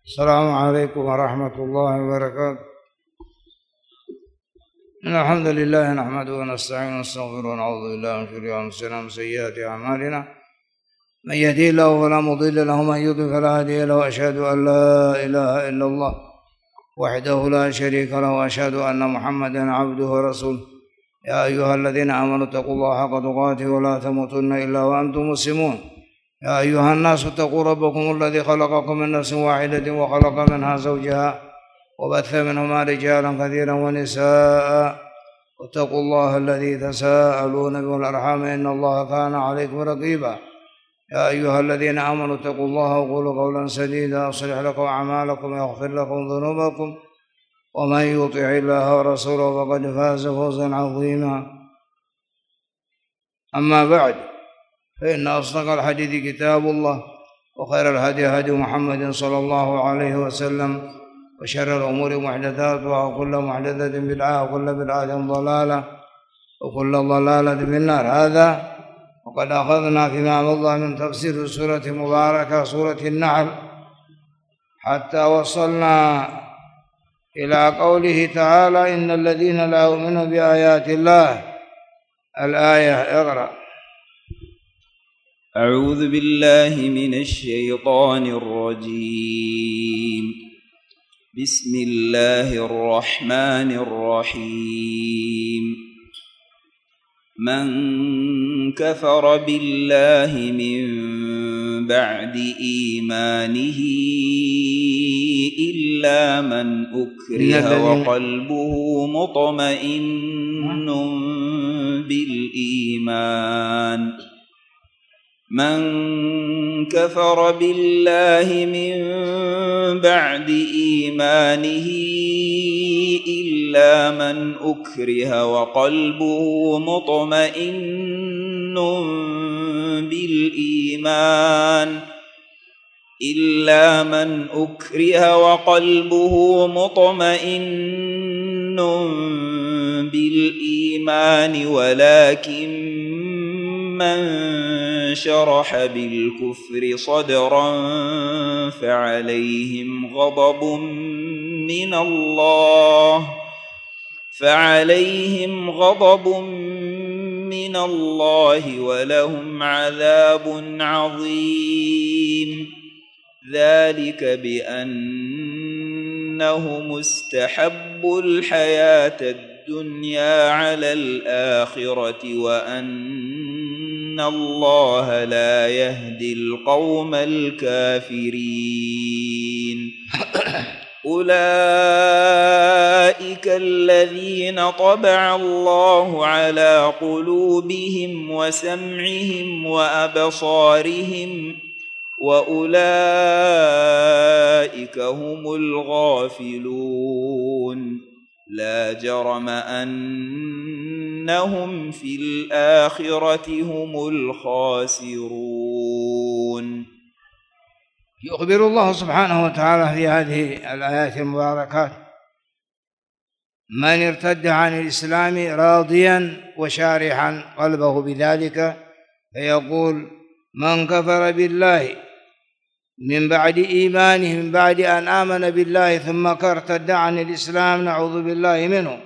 السلام عليكم ورحمة الله وبركاته. إن الحمد لله نحمده ونستعينه ونستغفره ونعوذ بالله من شرور أنفسنا ومن سيئات أعمالنا، من يهديه الله فلا مضل له ومن يضلل فلا هادي له، وأشهد أن لا إله إلا الله وحده لا شريك له، وأشهد أن محمدا عبده ورسوله. يا أيها الذين آمنوا اتقوا الله حق تقاته ولا تموتن إلا وأنتم مسلمون. يا أيها الناس اتقوا ربكم الذي خلقكم من نفس واحدة وخلق منها زوجها وبث منهما رجالا كثيرا ونساء، واتقوا الله الذي تساءلون به والأرحام إن الله كان عليكم رقيبا. يا أيها الذين آمنوا اتقوا الله وقولوا قولا سديدا يصلح لكم أعمالكم ويغفر لكم ذنوبكم، ومن يطع الله ورسوله فقد فاز فوزا عظيما. أما بعد، فإن أصدق الحديث كتاب الله، وخير الهدي هدي محمد صلى الله عليه وسلم، وشر الأمور محدثاتها، وكل محدثة بدعة، وكل بدعة ضلالة، وكل ضلالة في النار. هذا وقد أخذنا فيما مضى من تفسير سورة مباركة سورة النحل حتى وصلنا إلى قوله تعالى: إن الذين لا يؤمنون بآيات الله. الآية اقرأ. أعوذ بالله من الشيطان الرجيم. بسم الله الرحمن الرحيم. من كفر بالله من بعد إيمانه إلا من أكره وقلبه مطمئن بالإيمان. من كفر بالله من بعد إيمانه إلا من أكره وقلبه مطمئن بالإيمان ولكن من شرح بالكفر صدرا فعليهم غضب من الله ولهم عذاب عظيم. ذلك بأنهم استحبوا الحياة الدنيا على الآخرة وأن الله لا يهدي القوم الكافرين. أولئك الذين طبع الله على قلوبهم وسمعهم وأبصارهم، وأولئك هم الغافلون. لا جرم أنهم في الآخرة هم الخاسرون. يخبر الله سبحانه وتعالى في هذه الآيات المباركات من ارتد عن الإسلام راضيا وشارحا قلبه بذلك، فيقول: من كفر بالله من بعد إيمانه، من بعد أن آمن بالله ثم ارتد عن الإسلام، نعوذ بالله منه،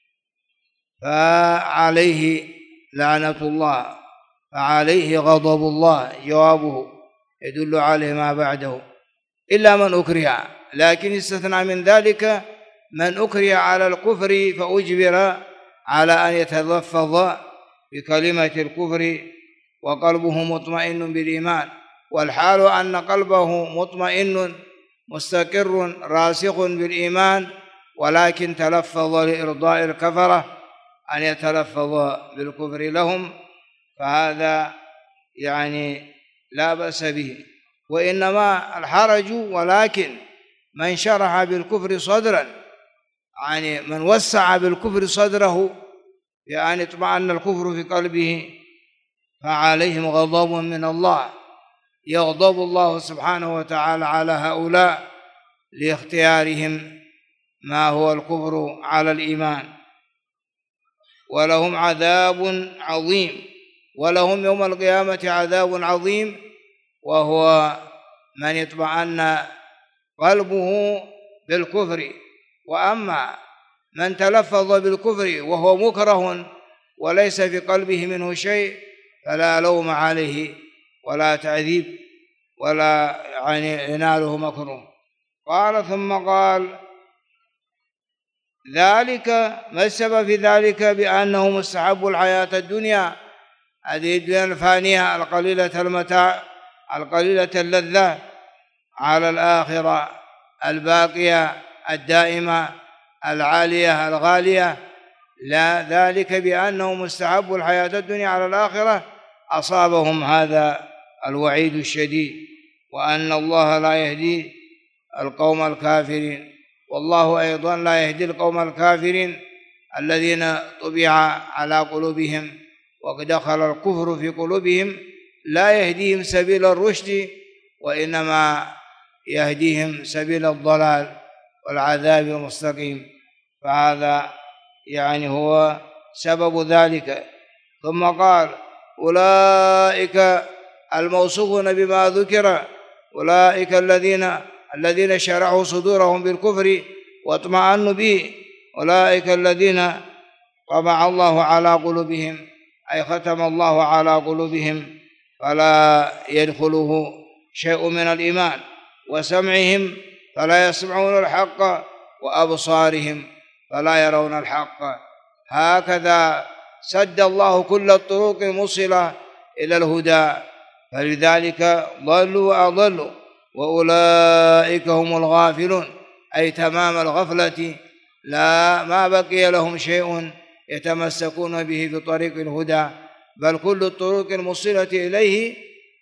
فعليه لعنة الله، فعليه غضب الله. جوابه يدل عليه ما بعده: إلا من أكره. لكن استثنى من ذلك من أكره على الكفر فأجبر على أن يتلفظ بكلمة الكفر وقلبه مطمئن بالإيمان، والحال أن قلبه مطمئن مستقر راسخ بالإيمان، ولكن تلفظ لإرضاء الكفرة أن يتلفظ بالكفر لهم، فهذا يعني لا بأس به. وإنما الحرج ولكن من شرح بالكفر صدرا، يعني من وسع بالكفر صدره يعني اطمأن الكفر في قلبه، فعليهم غضب من الله. يغضب الله سبحانه وتعالى على هؤلاء لاختيارهم ما هو الكفر على الإيمان، ولهم عذاب عظيم، ولهم يوم القيامة عذاب عظيم، وهو من اطمأن قلبه بالكفر. وأما من تلفظ بالكفر وهو مكره وليس في قلبه منه شيء فلا لوم عليه ولا تعذيب ولا يناله مكروه. قال ثم قال ذلك ما السبب في ذلك؟ بأنه مستحب الحياة الدنيا، هذه الدنيا الفانية القليلة المتاع القليلة اللذة، على الآخرة الباقية الدائمة العالية الغالية. لا، ذلك بأنه مستحب الحياة الدنيا على الآخرة أصابهم هذا الوعيد الشديد، وأن الله لا يهدي القوم الكافرين. والله أيضا لا يهدي القوم الكافرين الذين طبع على قلوبهم وقد دخل الكفر في قلوبهم، لا يهديهم سبيل الرشد وإنما يهديهم سبيل الضلال والعذاب المستقيم. فهذا هو سبب ذلك. ثم قال أولئك الموصوفون بما ذكر، أولئك الذين شرحوا صدورهم بالكفر واطمأنوا به، أولئك الذين طبع الله على قلوبهم، أي ختم الله على قلوبهم فلا يدخله شيء من الإيمان، وسمعهم فلا يسمعون الحق، وأبصارهم فلا يرون الحق. هكذا سد الله كل الطرق الموصلة إلى الهدى، فلذلك ضلوا وأضلوا. وأولئك هم الغافلون، أي تمام الغفلة، ما بقي لهم شيء يتمسكون به في طريق الهدى، بل كل الطرق الموصلة إليه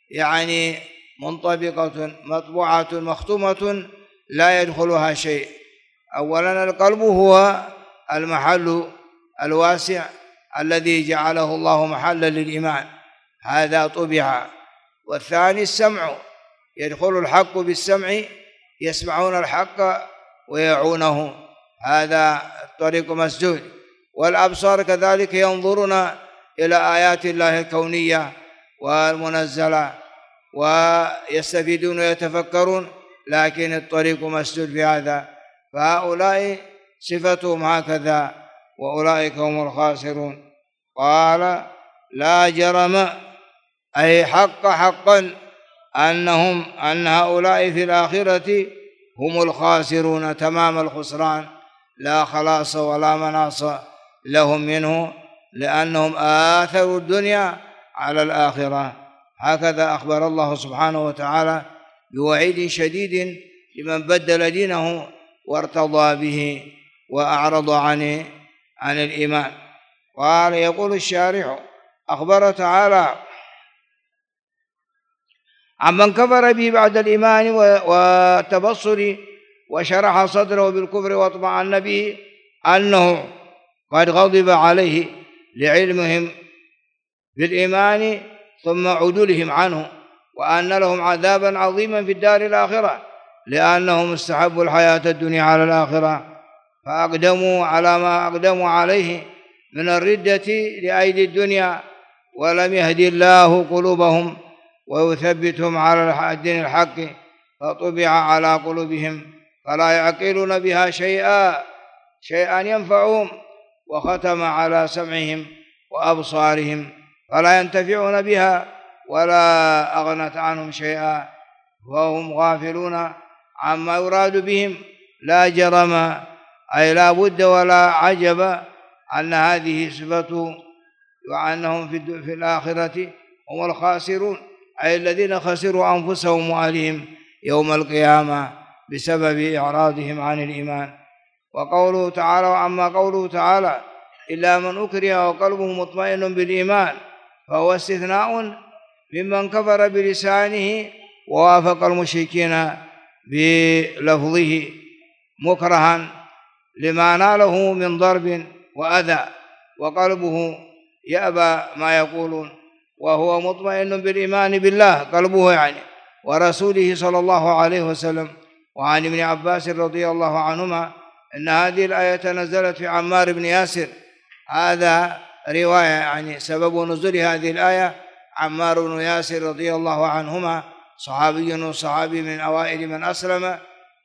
منطبقة مطبوعة مختومة لا يدخلها شيء. أولا القلب هو المحل الواسع الذي جعله الله محلا للإيمان، هذا طبع. والثاني السمع، يدخل الحق بالسمع، يسمعون الحق ويعونه، هذا الطريق مسدود. والأبصار كذلك ينظرون إلى آيات الله الكونية والمنزلة ويستفيدون ويتفكرون، لكن الطريق مسدود في هذا. فهؤلاء صفتهم هكذا، وأولئك هم الخاسرون. قال لا جرم، أي حقا أن هؤلاء في الآخرة هم الخاسرون تمام الخسران، لا خلاص ولا مناص لهم منه، لأنهم آثروا الدنيا على الآخرة. هكذا أخبر الله سبحانه وتعالى بوعيد شديد لمن بدل دينه وارتضى به وأعرض عن الإيمان. قال يقول الشارح أخبر تعالى عمن كفر به بعد الإيمان والتبصر وشرح صدره بالكفر واطمأن به، أنه قد غضب عليه لعلمهم بالإيمان ثم عدولهم عنه، وأن لهم عذابا عظيما في الدار الآخرة، لأنهم استحبوا الحياة الدنيا على الآخرة، فأقدموا على ما أقدموا عليه من الردة لأيدي الدنيا، ولم يهدي الله قلوبهم ويثبتهم على الدين الحق، فطبع على قلوبهم فلا يعقلون بها شيئا ينفعهم، وختم على سمعهم وأبصارهم فلا ينتفعون بها ولا أغنت عنهم شيئا، وهم غافلون عما يراد بهم. لا جرم، أي لا بد ولا عجب أن هذه صفته، وأنهم في الآخرة هم الخاسرون، أي الذين خسروا أنفسهم وأهلهم يوم القيامة بسبب إعراضهم عن الإيمان. وقوله تعالى وأما قوله تعالى إلا من أكره وقلبه مطمئن بالإيمان، فهو استثناء ممن كفر بلسانه ووافق المشركين بلفظه مكرها لما ناله من ضرب وأذى، وقلبه يأبى ما يقولون، وهو مطمئن بالإيمان بالله قلبه ورسوله صلى الله عليه وسلم. وعن ابن عباس رضي الله عنهما أن هذه الآية نزلت في عمار بن ياسر، هذا رواية سبب نزول هذه الآية عمار بن ياسر رضي الله عنهما صحابي وصحابي من أوائل من أسلم،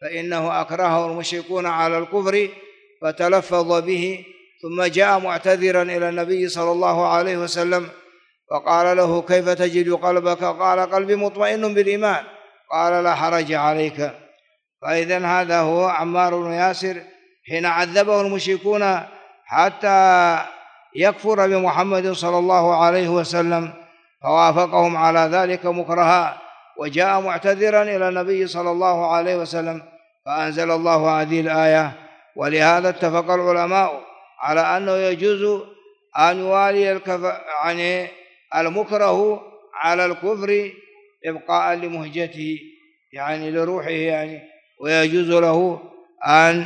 فإنه أكرهه المشركون على الكفر فتلفظ به، ثم جاء معتذرا إلى النبي صلى الله عليه وسلم فقال له: كيف تجد قلبك؟ قال: قلبي مطمئن بالإيمان. قال: لا حرج عليك. فإذن هذا هو عمار بن ياسر حين عذبه المشركون حتى يكفر بمحمد صلى الله عليه وسلم، فوافقهم على ذلك مكرها، وجاء معتذرا إلى النبي صلى الله عليه وسلم، فأنزل الله هذه الآية. ولهذا اتفق العلماء على أنه يجوز أن يوالي يعني المكره على الكفر إبقاء لمهجته، يعني لروحه، يعني ويجوز له أن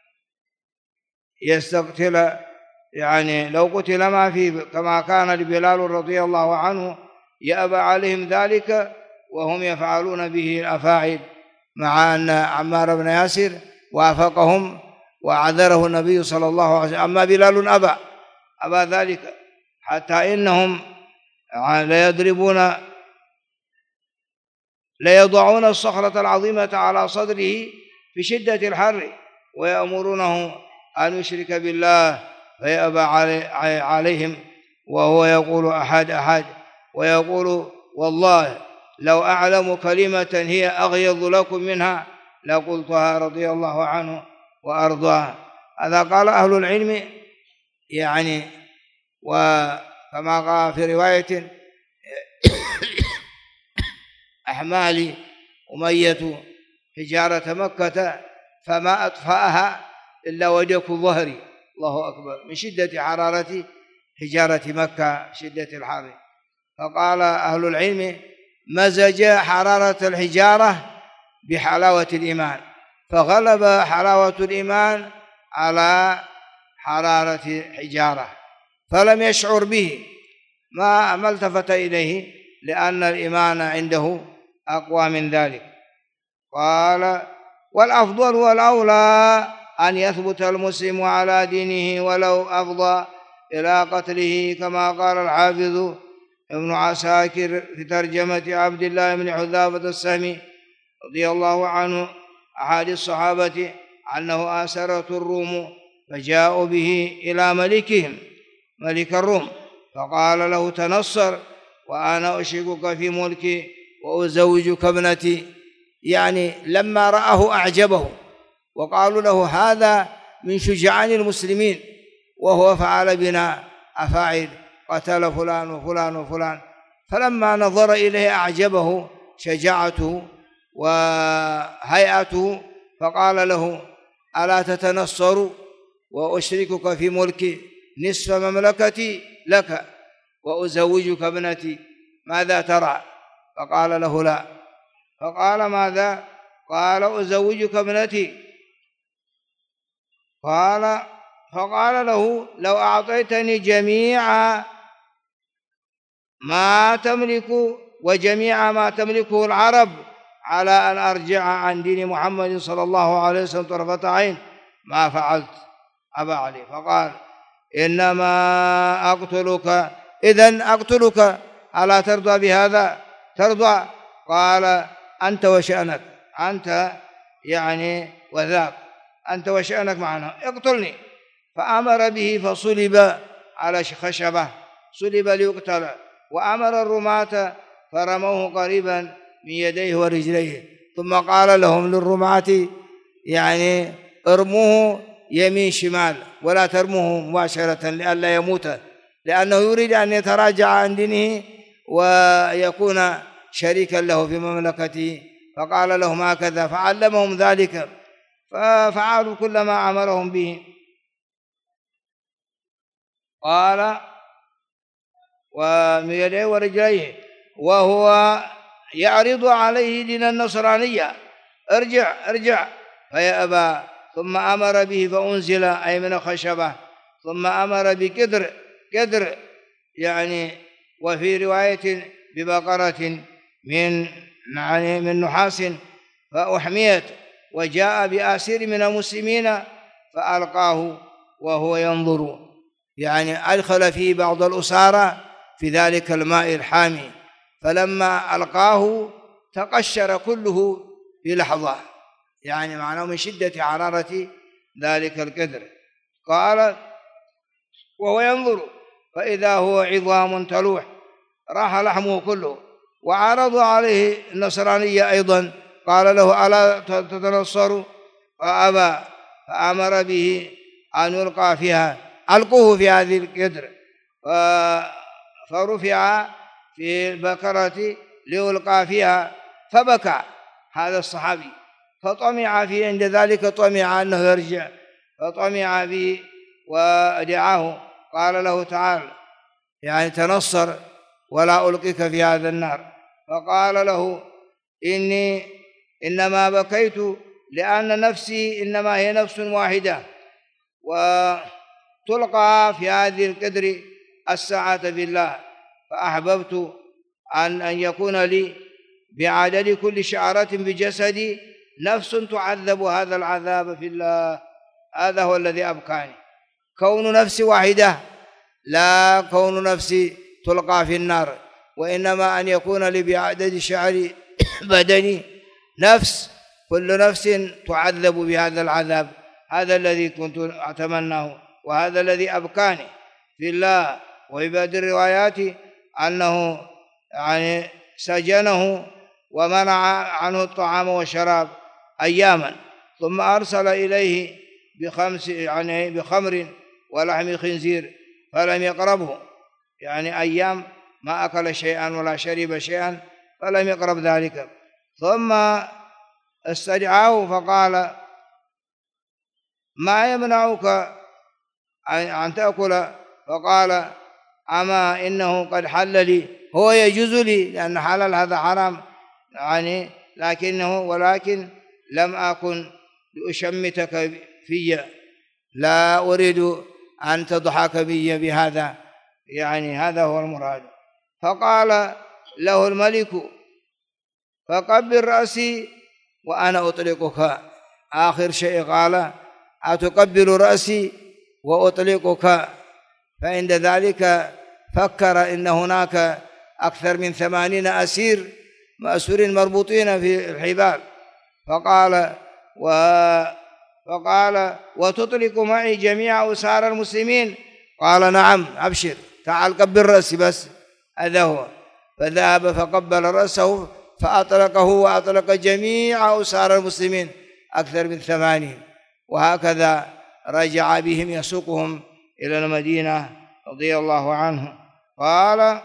يستقتل، يعني لو قتل ما فيه، كما كان لبلال رضي الله عنه يأبى عليهم ذلك وهم يفعلون به الأفاعيل، مع أن عمار بن ياسر وافقهم وعذره النبي صلى الله عليه وسلم. أما بلال أبى ذلك، حتى إنهم ليضعون الصخرة العظيمة على صدره في شدة الحر ويأمرونه أن يشرك بالله فيأبى عليهم، وهو يقول: أحد أحد، ويقول: والله لو أعلم كلمة هي أغيظ لكم منها لقلتها، رضي الله عنه وأرضاه. هذا قال أهل العلم، يعني وكما قال في رواية: أحمال أمية حجارة مكة فما أطفأها إلا ودك ظهري. الله أكبر، من شدة حرارة حجارة مكة، شدة الحر. فقال أهل العلم: مزج حرارة الحجارة بحلاوة الإيمان، فغلب حلاوة الإيمان على حرارة الحجارة، فلم يشعر به، ما التفت إليه، لأن الإيمان عنده أقوى من ذلك. قال: والأفضل والأولى أن يثبت المسلم على دينه ولو أفضى إلى قتله، كما قال الحافظ ابن عساكر في ترجمة عبد الله بن حذافة السهمي رضي الله عنه أحد الصحابة أنه آسرته الروم فجاءوا به إلى ملكهم ملك الروم، فقال له: تنصر وأنا أشركك في ملكي وأزوجك ابنتي. يعني لما رآه أعجبه، وقالوا له: هذا من شجعان المسلمين، وهو فعل بنا أفاعل، قتل فلان وفلان وفلان. فلما نظر إليه أعجبه شجاعته وهيئته، فقال له: ألا تتنصر وأشركك في ملكي نصف مملكتي لك وأزوجك ابنتي، ماذا ترى؟ فقال له: لا. فقال: ماذا؟ قال: أزوجك ابنتي. فقال له: لو أعطيتني جميع ما تملك وجميع ما تملكه العرب على أن أرجع عن دين محمد صلى الله عليه وسلم طرفة عين ما فعلت، أبى عليه. فقال: إنما أقتلك، إذن أقتلك، ألا ترضى بهذا؟ ترضى؟ قال: أنت وشأنك، أنت يعني وذاك، أنت وشأنك معنا، اقتلني. فأمر به فصلب على خشبة، صلب ليقتل، وأمر الرماة فرموه قريبا من يديه ورجليه، ثم قال لهم للرماة: يعني ارموه يمين شمال ولا ترموه مباشرة لئلا يموت، لأنه يريد أن يتراجع عن دينه ويكون شريكا له في مملكته. فقال لهم هكذا، فعلمهم ذلك، ففعلوا كل ما أمرهم به. قال: ومن يديه ورجليه وهو يعرض عليه دين النصرانية: ارجع ارجع، فيأبى. ثم أمر به فأنزل، أي من خشبة، ثم أمر بقدر يعني، وفي رواية ببقرة من نحاس فأحميت، وجاء بآسير من المسلمين فألقاه وهو ينظر، يعني أدخل فيه بعض الأسارة في ذلك الماء الحامي، فلما ألقاه تقشر كله في لحظة، يعني معناه من شدة حرارة ذلك القدر. قال وهو ينظر فإذا هو عظام تلوح راح لحمه كله. وعرض عليه النصرانية أيضا، قال له ألا تتنصر؟ فأبى، فأمر به أن يلقى فيها، ألقوه في هذه القدر، فرفع في البكرة ليلقى فيها، فبكى هذا الصحابي، فطمع فيه عند ذلك، طمع أنه يرجع، فطمع به ودعاه، قال له تعال يعني تنصر ولا ألقيك في هذا النار. فقال له إنما بكيت لأن نفسي إنما هي نفس واحدة، وتلقى في هذه القدر الساعة في الله، فأحببت أن يكون لي بعدد كل شعرة بجسدي نفس تعذب هذا العذاب في الله. هذا هو الذي أبكاني، كون نفسي واحدة، لا كون نفسي تلقى في النار، وإنما أن يكون لي بعدد شعر بدني نفس، كل نفس تعذب بهذا العذاب. هذا الذي كنت أتمناه، وهذا الذي أبكاني في الله. وعباد الروايات أنه يعني سجنه ومنع عنه الطعام والشراب أياما، ثم أرسل إليه بخمر ولحم خنزير فلم يقربه، يعني أيام ما أكل شيئا ولا شرب شيئا فلم يقرب ذلك. ثم استدعاه فقال ما يمنعك أن تأكل؟ فقال أما إنه قد حل لي، هو يجوز لي لأن حلال هذا حرام يعني، ولكن لم أكن لأشمتك في، لا أريد أن تضحك بي بهذا، يعني هذا هو المراد. فقال له الملك فقبل رأسي وأنا أطلقك. آخر شيء قال أتقبل رأسي وأطلقك؟ فعند ذلك فكر إن هناك أكثر من 80 مأسورين مربوطين في الحبال، فقال وتطلق معي جميع أسار المسلمين؟ قال نعم أبشر، تعال قبل رأسي بس، هذا هو. فذهب فقبل رأسه فأطلقه وأطلق جميع أسار المسلمين أكثر من 80. وهكذا رجع بهم يسوقهم إلى المدينة رضي الله عنه. قال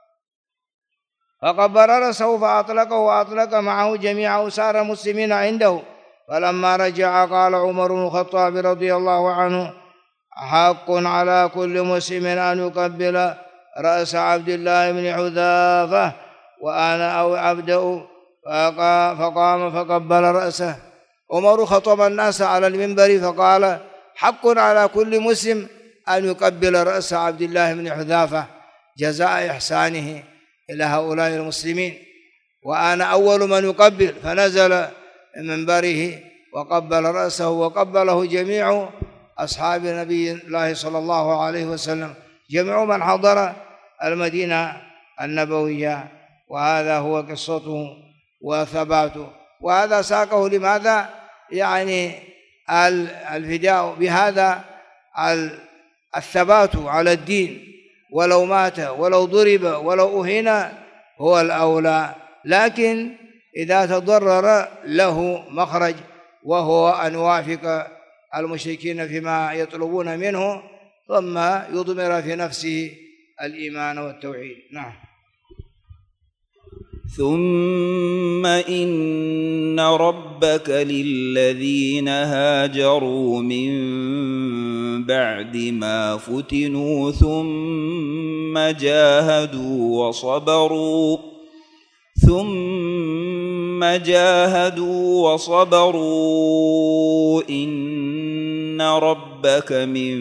فقبل رأسه فأطلقه وأطلق معه جميع أسار المسلمين عنده. فلما رجع قال عمر بن الخطاب رضي الله عنه حق على كل مسلم أن يقبل رأس عبد الله بن حذافة وأنا أبدأ. فقام فقبل رأسه. عمر خطب الناس على المنبر فقال حق على كل مسلم أن يقبل رأس عبد الله بن حذافة جزاء إحسانه إلى هؤلاء المسلمين، وأنا أول من يقبل. فنزل من منبره وقبل رأسه وقبله جميع أصحاب نبي الله صلى الله عليه وسلم، جميع من حضر المدينة النبوية. وهذا هو قصته وثباته. وهذا ساقه لماذا؟ يعني الفداء بهذا الثبات على الدين، ولو مات ولو ضرب ولو أهين هو الأولى، لكن إذا تضرر له مخرج، وهو أن يوافق المشركين فيما يطلبون منه ثم يضمر في نفسه الإيمان والتوحيد. نعم. ثم إن ربك للذين هاجروا من بعد ما فتنوا ثم جاهدوا وصبروا إن ربك من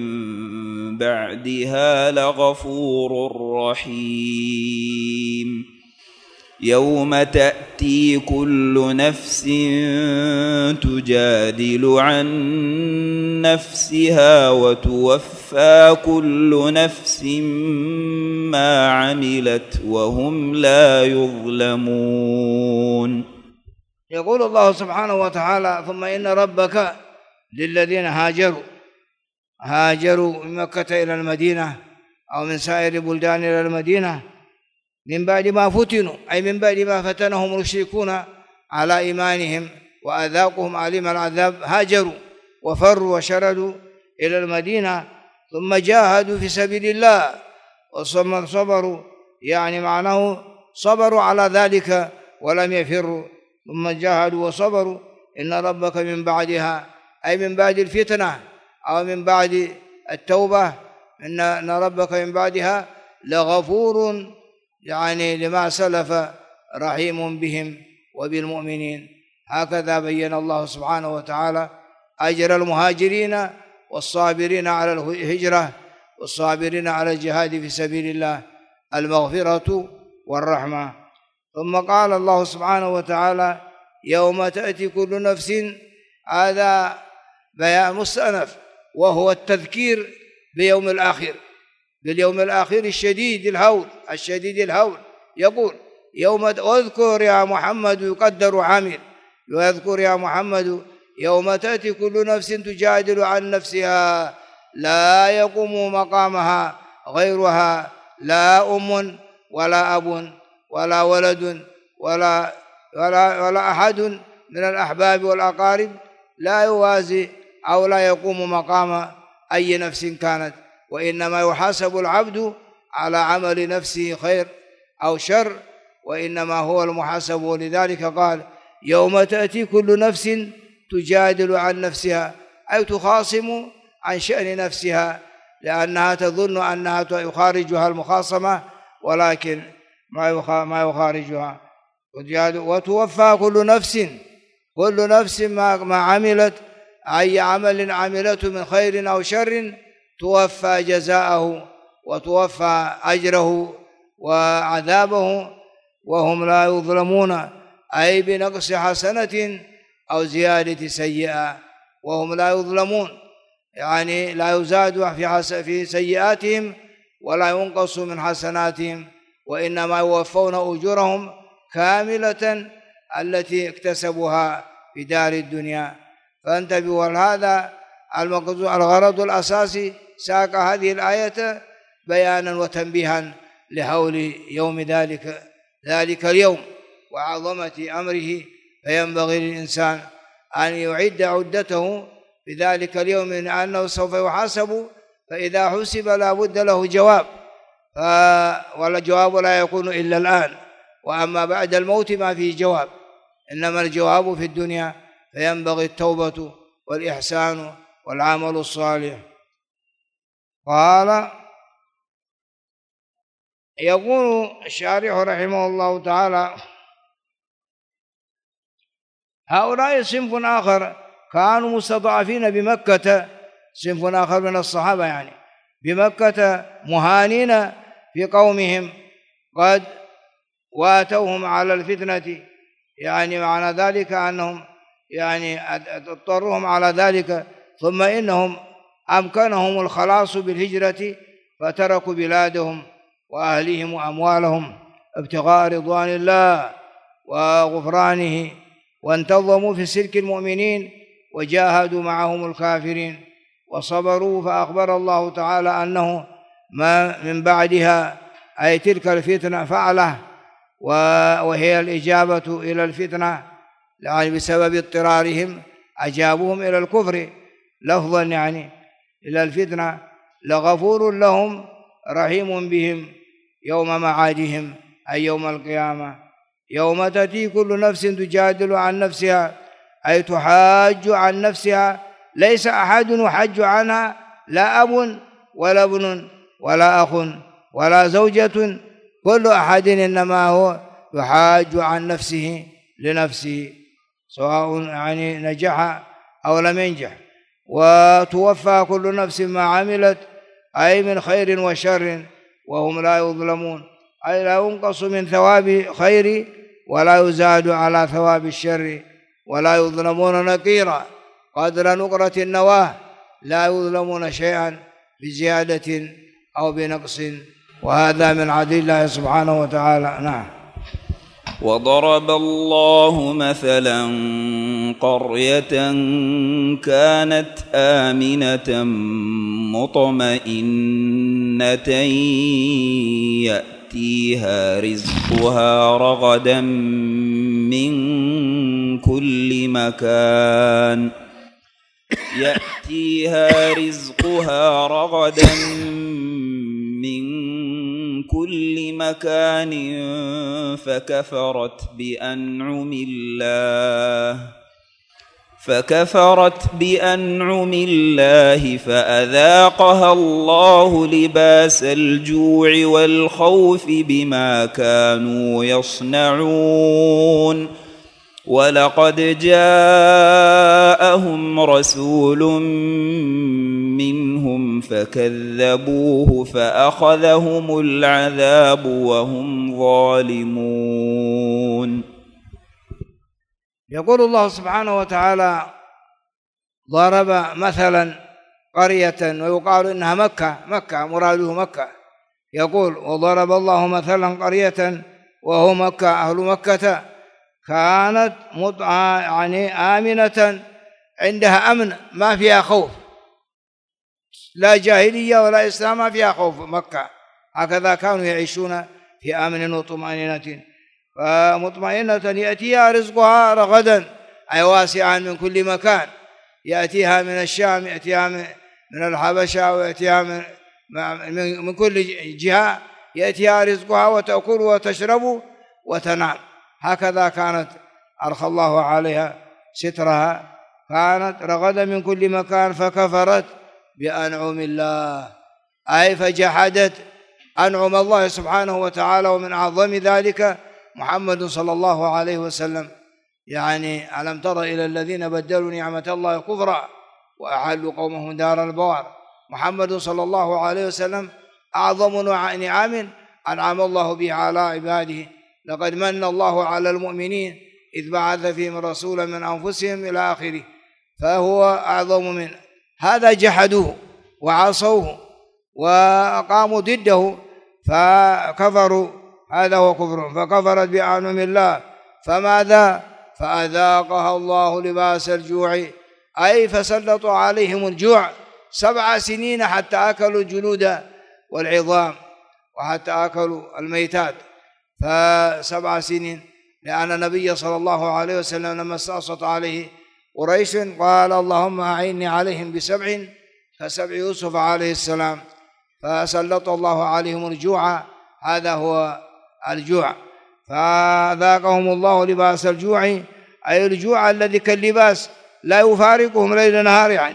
بعدها لغفور رحيم. يوم تأتي كل نفس تجادل عن نفسها وتوفى كل نفس ما عملت وهم لا يظلمون. يقول الله سبحانه وتعالى: ثم إن ربك للذين هاجروا من مكة إلى المدينة أو من سائر البلدان إلى المدينة من بعد ما فتنوا، أي من بعد ما فتنهم المشركون على إيمانهم وأذاقهم أليم العذاب، هاجروا وفروا وشردوا إلى المدينة ثم جاهدوا في سبيل الله وصبروا، يعني معناه صبروا على ذلك ولم يفروا، ثم جاهدوا وصبروا. إن ربك من بعدها، أي من بعد الفتنة أو من بعد التوبة، إن ربك من بعدها لغفور، يعني لما سلف رحيم بهم وبالمؤمنين. هكذا بين الله سبحانه وتعالى أجر المهاجرين والصابرين على الهجرة والصابرين على الجهاد في سبيل الله، المغفرة والرحمة. ثم قال الله سبحانه وتعالى: يوم تأتي كل نفس، هذا بيان مستأنف، وهو التذكير باليوم الآخر الشديد الهول. يقول: يوم واذكر يا محمد، يقدر عامل، واذكر يا محمد يوم تأتي كل نفس تجادل عن نفسها لا يقوم مقامها غيرها، لا أم ولا أب ولا ولد ولا أحد من الأحباب والأقارب لا يوازي أو لا يقوم مقام أي نفس كانت، وإنما يحاسب العبد على عمل نفسه خير أو شر، وإنما هو المحاسب. ولذلك قال: يوم تأتي كل نفس تجادل عن نفسها، أي تخاصم عن شأن نفسها، لأنها تظن أنها يخارجها المخاصمة، ولكن ما يخارجها. وتوفى كل نفس ما عملت، أي عمل عملته من خير أو شر توفى جزاءه وتوفى أجره وعذابه، وهم لا يظلمون، أي بنقص حسنة أو زيادة سيئة، وهم لا يظلمون، يعني لا يزاد في سيئاتهم ولا ينقص من حسناتهم، وإنما يوفون أجورهم كاملة التي اكتسبوها في دار الدنيا. فانتبهوا لهذا الغرض الأساسي ساق هذه الآية بيانا وتنبيها لهول يوم ذلك اليوم وعظمة أمره، فينبغي للإنسان أن يعد عدته في ذلك اليوم، لأنه سوف يحاسب، فإذا حسب لا بد له جواب، والجواب لا يكون إلا الآن، وأما بعد الموت ما فيه جواب، إنما الجواب في الدنيا، فينبغي التوبة والإحسان والعمل الصالح. قال: يقول الشارح رحمه الله تعالى: هؤلاء صنف آخر كانوا مستضعفين بمكة، صنف آخر من الصحابة يعني بمكة مهانين في قومهم، قد واتوهم على الفتنة، يعني معنى ذلك أنهم يعني اضطروهم على ذلك، ثم إنهم أمكنهم الخلاص بالهجرة فتركوا بلادهم وأهلهم وأموالهم ابتغاء رضوان الله وغفرانه، وانتظموا في سلك المؤمنين وجاهدوا معهم الكافرين وصبروا. فأخبر الله تعالى أنه ما من بعدها، أي تلك الفتنة فعله، وهي الإجابة إلى الفتنة، يعني بسبب اضطرارهم أجابوهم إلى الكفر لفظا، يعني إلى الفتنة، لغفور لهم رحيم بهم يوم معادهم، أي يوم القيامة. يوم تأتي كل نفس تجادل عن نفسها، أي تحاج عن نفسها، ليس أحد يحج عنها، لا أب ولا ابن ولا أخ ولا زوجة، كل أحد إنما هو يحاج عن نفسه لنفسه، سواء يعني نجح أو لم ينجح. وتوفى كل نفس ما عملت، أي من خير وشر، وهم لا يظلمون، أي لا ينقص من ثواب خير ولا يزاد على ثواب الشر، ولا يظلمون نقيرا قدر نقرة النواه، لا يظلمون شيئا بزيادة أو بنقص، وهذا من عدل الله سبحانه وتعالى. نعم. وضرب الله مثلا قرية كانت آمنة مطمئنة يأتيها رزقها رغدا من كل مكان فكفرت بأنعم الله فأذاقها الله لباس الجوع والخوف بما كانوا يصنعون ولقد جاءهم رسول منهم فكذبوه فأخذهم العذاب وهم ظالمون. يقول الله سبحانه وتعالى ضرب مثلا قرية ويقال إنها مكة مراده مكة. يقول وضرب الله مثلا قرية وهو مكة أهل مكة كانت آمنة عندها أمن ما فيها خوف لا جاهلية ولا إسلام ما فيها خوف مكة هكذا كانوا يعيشون في أمن وطمأنينة فمطمئنة يأتيها رزقها رغدا أي واسعا من كل مكان يأتيها من الشام يأتيها من الحبشة ويأتيها من كل جهة يأتيها رزقها وتأكل وتشرب وتنام هكذا كانت أرخى الله عليها سترها كانت رغدا من كل مكان فكفرت بأنعم الله أي فجحدت أنعم الله سبحانه وتعالى ومن أعظم ذلك محمد صلى الله عليه وسلم يعني ألم تر إلى الذين بدلوا نعمة الله كفرا وأحلوا قومهم دار البوار محمد صلى الله عليه وسلم أعظم نعم أنعم الله به على عباده لقد من الله على المؤمنين إذ بعث فيهم رسولا من أنفسهم إلى آخره فهو أعظم منه هذا جحدوه وعصوه وقاموا ضده فكفروا هذا هو كفر فكفرت بأنعم الله فماذا فأذاقها الله لباس الجوع أي فسلطوا عليهم الجوع 7 سنين حتى أكلوا الجلود والعظام وحتى أكلوا الميتات ف7 سنين لأن النبي صلى الله عليه وسلم لما استعصت عليه قريش قال اللهم أعني عليهم ب7 كسبع يوسف عليه السلام فسلط الله عليهم الجوع هذا هو الجوع فذاقهم الله لباس الجوع أي الجوع الذي كاللباس لا يفارقهم ليل نهار يعني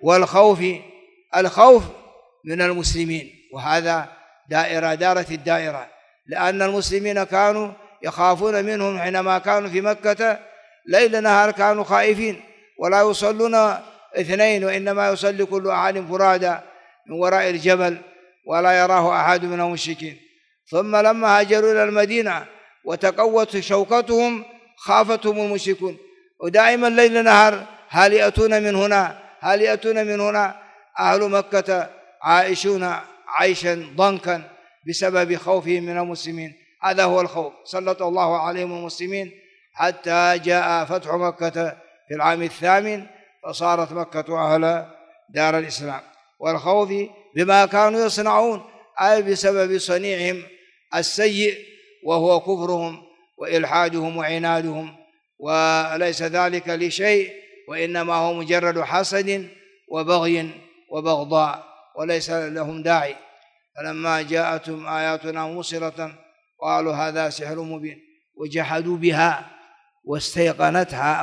الخوف من المسلمين وهذا دارت الدائرة لأن المسلمين كانوا يخافون منهم حينما كانوا في مكة ليل نهار كانوا خائفين ولا يصلون 2 وإنما يصلي كل أحد فرادى من وراء الجبل ولا يراه أحد من المشركين ثم لما هاجروا إلى المدينة وتقوت شوكتهم خافتهم المشركون ودائما ليل نهار هل يأتون من هنا أهل مكة عائشون عيشا ضنكا بسبب خوفهم من المسلمين هذا هو الخوف سلط الله عليهم المسلمين حتى جاء فتح مكة في العام 8 فصارت مكة أهل دار الإسلام والخوف بما كانوا يصنعون أي بسبب صنيعهم السيء وهو كفرهم وإلحادهم وعنادهم وليس ذلك لشيء وإنما هو مجرد حسد وبغي وبغضاء وليس لهم داعي فلما جاءتهم آياتنا مبصرة قالوا هذا سحر مبين وجحدوا بها واستيقنتها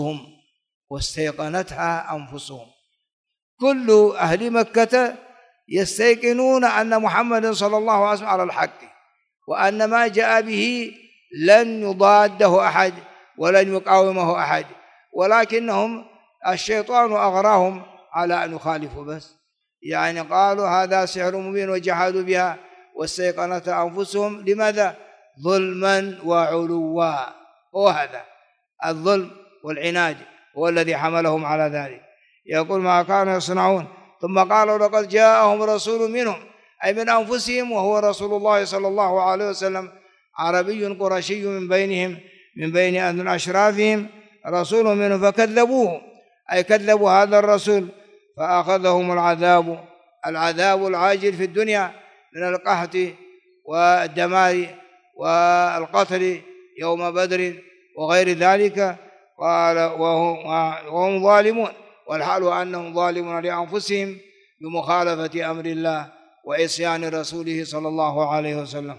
أنفسهم كل أهل مكة يستيقنون أن محمد صلى الله عليه وسلم على الحق وأن ما جاء به لن يضاده أحد ولن يقاومه أحد ولكنهم الشيطان أغراهم على أن يخالفوا بس يعني قالوا هذا سحر مبين وجحدوا بها واستيقنتها أنفسهم لماذا؟ ظلما وعلوا هو هذا الظلم والعناد هو الذي حملهم على ذلك يقول ما كانوا يصنعون ثم قالوا لقد جاءهم رسول منهم أي من أنفسهم وهو رسول الله صلى الله عليه وسلم عربي قرشي من بين أشرافهم رسول منهم فكذبوه، أي كذبوا هذا الرسول فأخذهم العذاب العاجل في الدنيا من القحط والدمار والقتل يوم بدر وغير ذلك. قال وهم ظالمون، والحال أنهم ظالمون لأنفسهم بمخالفة أمر الله وعصيان رسوله صلى الله عليه وسلم.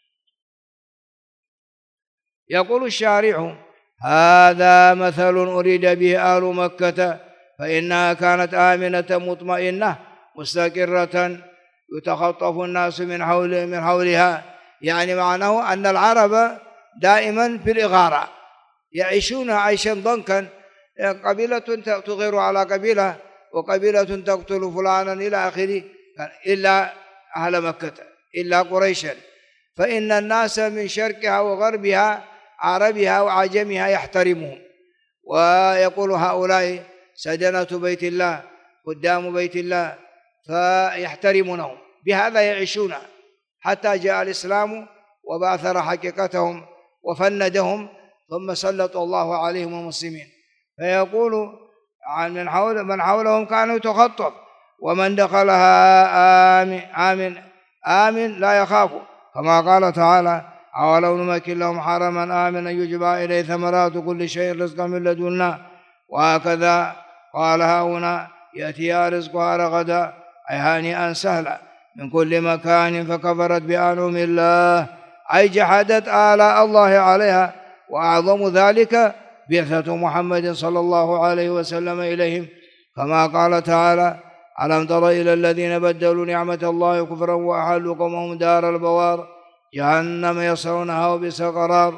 يقول الشارح: هذا مثل أريد به أهل مكة، فإنها كانت آمنة مطمئنة مستقرة يتخطف الناس من حولها، يعني معناه أن العرب دائما في الإغارة، يعيشون عيشا ضنكا، قبيلة تغير على قبيلة وقبيلة تقتل فلانا إلى آخره، إلا أهل مكة إلا قريشا، فإن الناس من شرقها وغربها عربها وعجمها يحترمهم، ويقول هؤلاء سدنة بيت الله قدام بيت الله فيحترمونهم، بهذا يعيشون حتى جاء الإسلام وبأثر حقيقتهم وفندهم، ثم سلط الله عليهم المسلمين. فيقول عن من حولهم كانوا يتخطف، ومن دخلها آمن لا يخاف، كما قال تعالى: أولو نمكن لهم حرما آمنا يجبى إليه ثمرات كل شيء رزقا من لدنا. وهكذا قال هنا: يأتيها رزقها رغدا، أي هانئا سهلا من كل مكان، فكفرت بأنعم الله، أي جحدت آلاء الله عليها، وأعظم ذلك بعثة محمد صلى الله عليه وسلم إليهم، كما قال تعالى: ألم تر إلى الذين بدلوا نعمة الله كفرا وأحلوا قومهم دار البوار جهنم يصلونها وبئس القرار.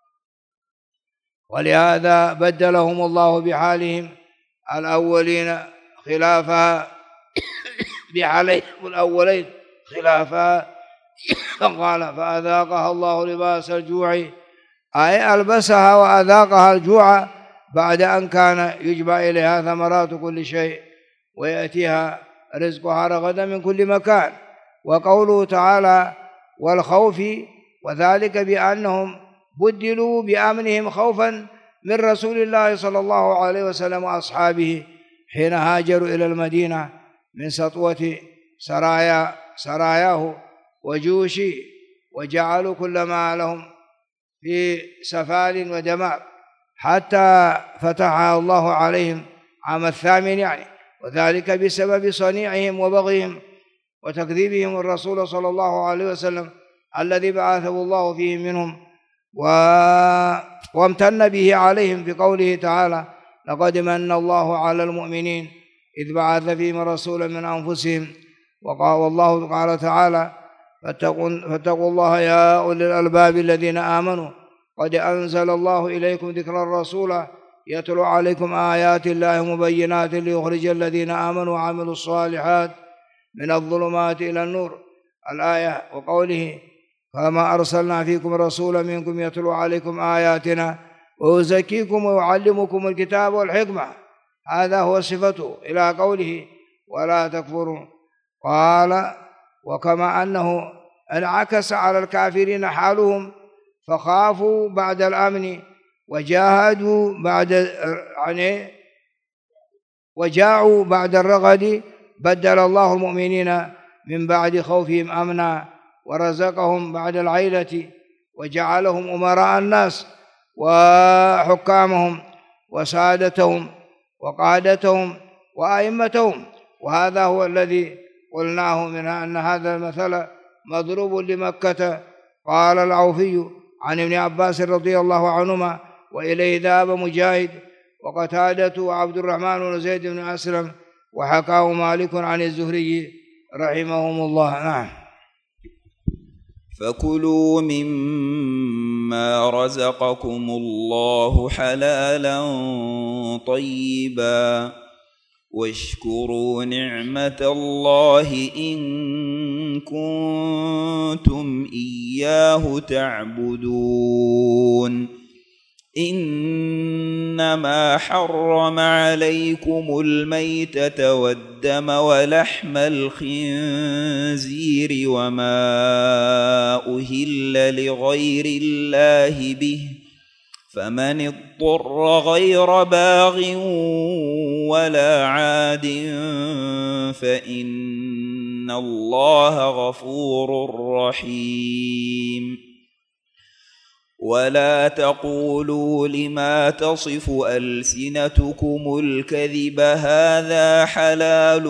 ولهذا بدلهم الله بحالهم الأولين خلافها بحالهم الأولين خلافها، قال: فأذاقها الله لباس الجوع، أي ألبسها وأذاقها الجوع بعد أن كان يجبى إليها ثمرات كل شيء ويأتيها رزقها رغدا من كل مكان. وقوله تعالى: والخوف، وذلك بأنهم بدلوا بأمنهم خوفا من رسول الله صلى الله عليه وسلم وأصحابه حين هاجروا إلى المدينة من سطوة سراياه وجوشه، وجعلوا كل ما لهم في سفال ودمار، حتى فتحها الله عليهم عام 8 يعني، وذلك بسبب صنيعهم وبغيهم وتكذيبهم الرسول صلى الله عليه وسلم الذي بعثه الله فيهم منهم، وامتن به عليهم في قوله تعالى: لقد من الله على المؤمنين إذ بعث فيهم رسولا من أنفسهم. والله قال تعالى: فاتقوا الله يا أولي الألباب الذين آمنوا قد أنزل الله إليكم ذكرا رسولا يتلو عليكم آيات الله مبينات ليخرج الذين آمنوا وعملوا الصالحات من الظلمات إلى النور، الآية. وقوله: فما أرسلنا فيكم رسولا منكم يتلو عليكم آياتنا ويزكيكم ويعلمكم الكتاب والحكمة، هذا هو صفته، إلى قوله: ولا تكفروا. قال: وكما أنه انعكس على الكافرين حالهم، فخافوا بعد الأمن وجاعوا بعد الرغد، بدل الله المؤمنين من بعد خوفهم أمنا، ورزقهم بعد العيلة، وجعلهم أمراء الناس وحكامهم وسادتهم وقادتهم وأئمتهم. وهذا هو الذي قلناه منها أن هذا المثل مضروب لمكة. قال العوفي عن ابن عباس رضي الله عنهما: وإليه ذهب مجاهد وقتادة وعبد الرحمن بن زيد بن أسلم، وحكاه مالك عن الزهري رحمهم الله. نعم. فكلوا مما رزقكم الله حلالا طيبا واشكروا نعمة الله إن كنتم إياه تعبدون إنما حرم عليكم الميتة والدم ولحم الخنزير وما أهل لغير الله به فمن اضطر غير باغ ولا عاد فإن الله غفور رحيم ولا تقولوا لما تصف ألسنتكم الكذب هذا حلال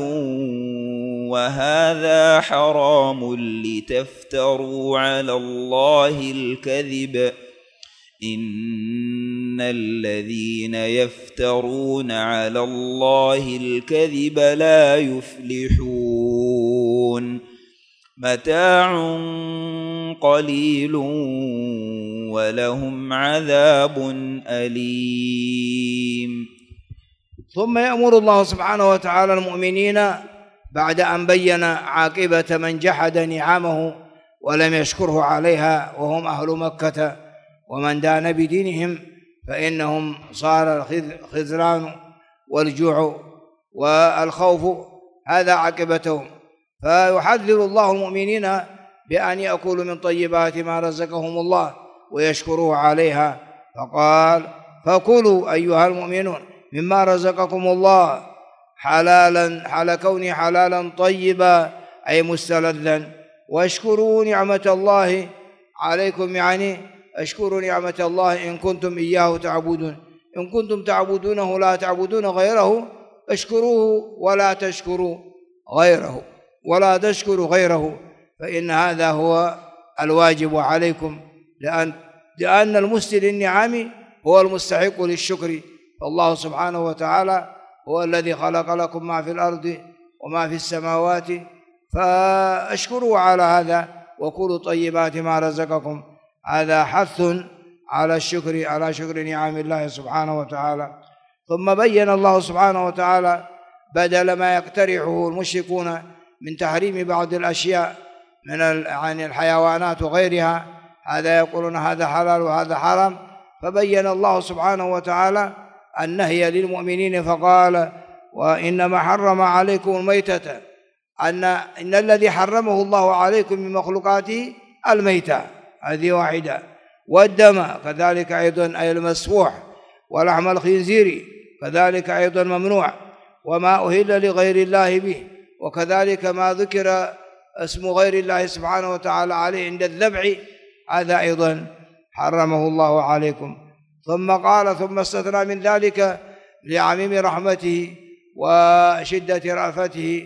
وهذا حرام لتفتروا على الله الكذب إن الذين يفترون على الله الكذب لا يفلحون متاع قليل ولهم عذاب أليم. ثم يأمر الله سبحانه وتعالى المؤمنين بعد أن بين عاقبة من جحد نعمه ولم يشكره عليها وهم أهل مكة ومن دان بدينهم فإنهم صار الخذلان والجوع والخوف هذا عاقبتهم، فيحذر الله المؤمنين بأن يأكلوا من طيبات ما رزقهم الله ويشكروه عليها، فقال فكلوا أيها المؤمنون مما رزقكم الله حلالا حال كونه حلالا طيبا أي مستلذا، واشكروا نعمة الله عليكم يعني اشكروا نعمة الله إن كنتم إياه تعبدون، إن كنتم تعبدونه لا تعبدون غيره اشكروه ولا تشكروا غيره فإن هذا هو الواجب عليكم، لأن المسدي للنعم هو المستحق للشكر، فالله سبحانه وتعالى هو الذي خلق لكم ما في الأرض وما في السماوات، فاشكروا على هذا وكلوا طيبات ما رزقكم. هذا حث على شكر نعم الله سبحانه وتعالى. ثم بين الله سبحانه وتعالى بدل ما يقترحه المشركون من تحريم بعض الأشياء عن الحيوانات وغيرها، هذا يقولون هذا حلال وهذا حرام، فبين الله سبحانه وتعالى النهي للمؤمنين فقال وإنما حرم عليكم الميتة، إن الذي حرمه الله عليكم من مخلوقاته الميتة هذه واحدة، والدم كذلك أيضا أي المسفوح، ولحم الخنزير كذلك أيضا ممنوع، وما أهل لغير الله به، وكذلك ما ذكر اسم غير الله سبحانه وتعالى عليه عند الذبح هذا أيضا حرمه الله عليكم. ثم قال ثم استثنى من ذلك لعميم رحمته وشدة رأفته